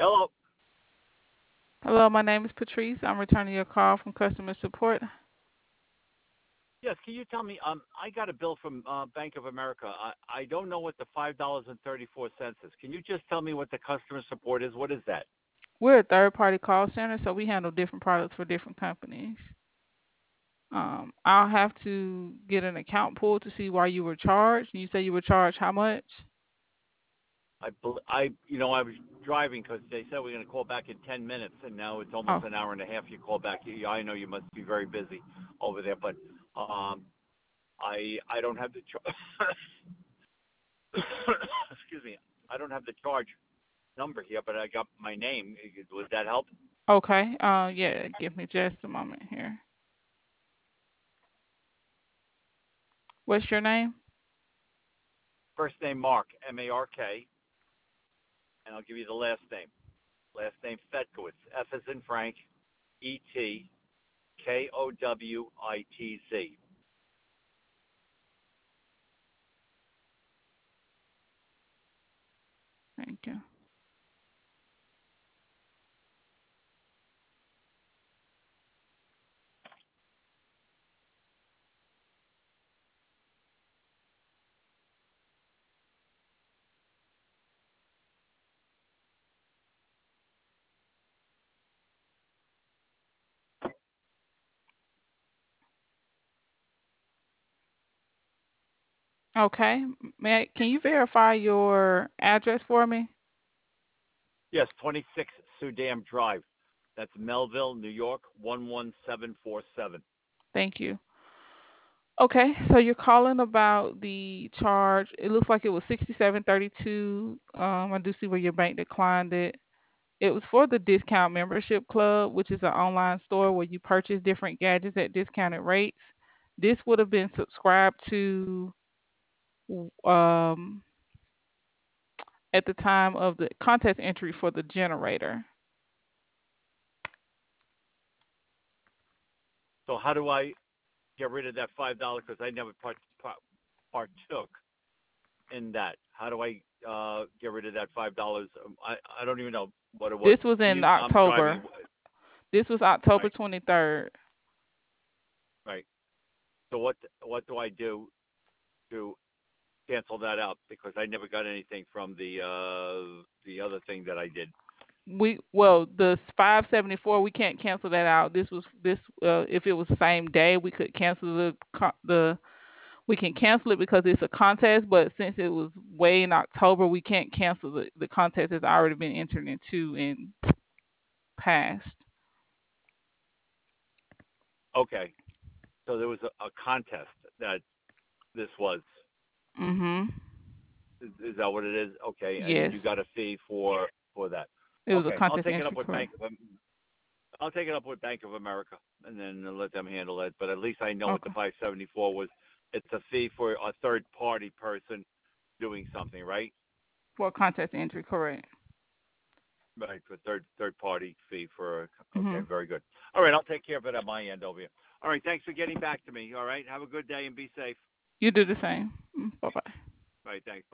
Hello. Hello, my name is Patrice. I'm returning your call from customer support. Yes, can you tell me? I got a bill from Bank of America. I don't know what the $5.34 is. Can you just tell me what the customer support is? What is that? We're a third-party call center, so we handle different products for different companies. I'll have to get an account pulled to see why you were charged. You say you were charged how much? I was driving because they said we're going to call back in 10 minutes, and now it's almost Oh, an hour and a half. You call back. I know you must be very busy over there, but um, I don't have the excuse me. I don't have the charge number here, but I got my name. Would that help? okay. Yeah, give me just a moment here. What's your name? First name Mark, Mark, and I'll give you the last name. Last name Fetkowitz, F as in Frank, Etkowitz. Thank you. Okay. Can you verify your address for me? Yes, 26 Sudam Drive. That's Melville, New York, 11747. Thank you. Okay, so you're calling about the charge. It looks like it was 67.32. I do see where your bank declined it. It was for the discount membership club, which is an online store where you purchase different gadgets at discounted rates. This would have been subscribed to um, at the time of the contest entry for the generator. So how do I get rid of that $5? Because I never partook in that. How do I get rid of that $5? I don't even know what it was. This was Can in you? I'm driving. October. This was October Right, 23rd. right. So what do I do to cancel that out? Because I never got anything from the other thing that I did. The 574 we can't cancel that out. This if it was the same day we could cancel the we can cancel it because it's a contest, but since it was way in October, we can't cancel the contest has already been entered into and passed. Okay. So there was a contest that this was. Mhm. Is that what it is? Okay, and Yes. you got a fee for that. It was a Okay, I'll contest take it up entry, with correct. I'll take it up with Bank of America, and then let them handle it. But at least I know what the Okay. 574 was. It's a fee for a third party person doing something, right? For a contest entry, correct. Right, for third party fee for. Okay, Mhm. very good. All right, I'll take care of it at my end over here. All right, thanks for getting back to me. All right, have a good day and be safe. You do the same. Bye bye. All right, thanks.